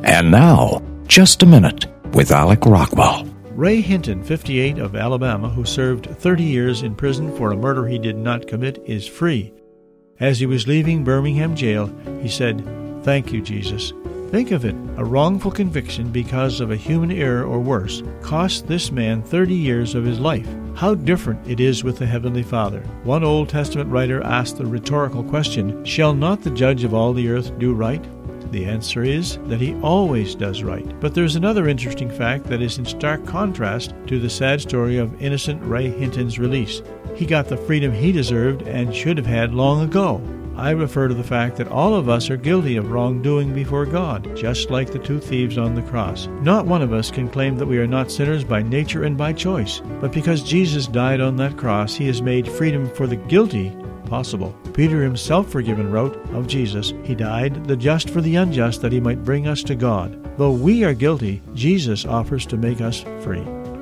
And now, Just a Minute with Alec Rockwell. Ray Hinton, 58, of Alabama, who served 30 years in prison for a murder he did not commit, is free. As he was leaving Birmingham jail, he said, "Thank you, Jesus." Think of it, a wrongful conviction because of a human error or worse cost this man 30 years of his life. How different it is with the Heavenly Father. One Old Testament writer asked the rhetorical question, "Shall not the judge of all the earth do right?" The answer is that he always does right. But there's another interesting fact that is in stark contrast to the sad story of innocent Ray Hinton's release. He got the freedom he deserved and should have had long ago. I refer to the fact that all of us are guilty of wrongdoing before God, just like the two thieves on the cross. Not one of us can claim that we are not sinners by nature and by choice, but because Jesus died on that cross, he has made freedom for the guilty possible. Peter himself, forgiven, wrote of Jesus, "He died, the just for the unjust, that he might bring us to God." Though we are guilty, Jesus offers to make us free.